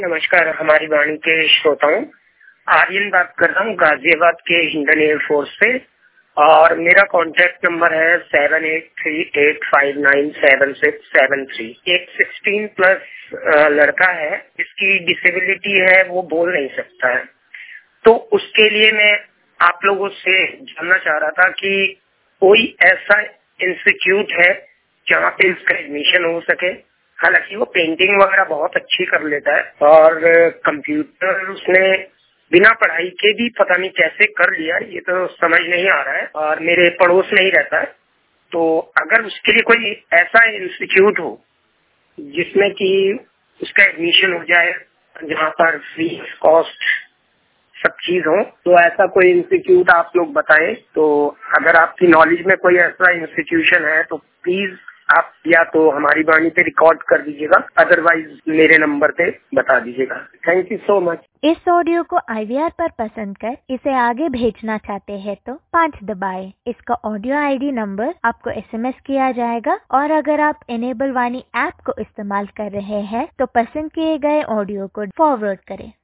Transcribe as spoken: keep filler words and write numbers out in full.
नमस्कार हमारी वाणी के श्रोताओं, आर्यन बात कर रहा हूँ गाजियाबाद के हिंडन एयरफोर्स से और मेरा कॉन्टैक्ट नंबर है seven eight three eight five nine seven six seven three. एक सिक्सटीन प्लस लड़का है जिसकी डिसेबिलिटी है, वो बोल नहीं सकता है। तो उसके लिए मैं आप लोगों से जानना चाह रहा था कि कोई ऐसा इंस्टीट्यूट है जहाँ पे इसका एडमिशन हो सके। हालांकि वो पेंटिंग वगैरह बहुत अच्छी कर लेता है और कंप्यूटर उसने बिना पढ़ाई के भी पता नहीं कैसे कर लिया, ये तो समझ नहीं आ रहा है और मेरे पड़ोस में ही रहता है। तो अगर उसके लिए कोई ऐसा इंस्टीट्यूट हो जिसमें कि उसका एडमिशन हो जाए, जहाँ पर फ्री कॉस्ट सब चीज हो, तो ऐसा कोई इंस्टीट्यूट आप लोग बताएं। तो अगर आपकी नॉलेज में कोई ऐसा इंस्टीट्यूशन है तो प्लीज आप या तो हमारी वाणी पे रिकॉर्ड कर दीजिएगा, अदरवाइज मेरे नंबर पे बता दीजिएगा। Thank you so much. इस ऑडियो को आई वी आर पर पसंद कर इसे आगे भेजना चाहते हैं तो पाँच दबाएं। इसका ऑडियो आई डी नंबर आपको एस एम एस किया जाएगा और अगर आप इनेबल वाणी ऐप को इस्तेमाल कर रहे हैं तो पसंद किए गए ऑडियो को फॉरवर्ड करें।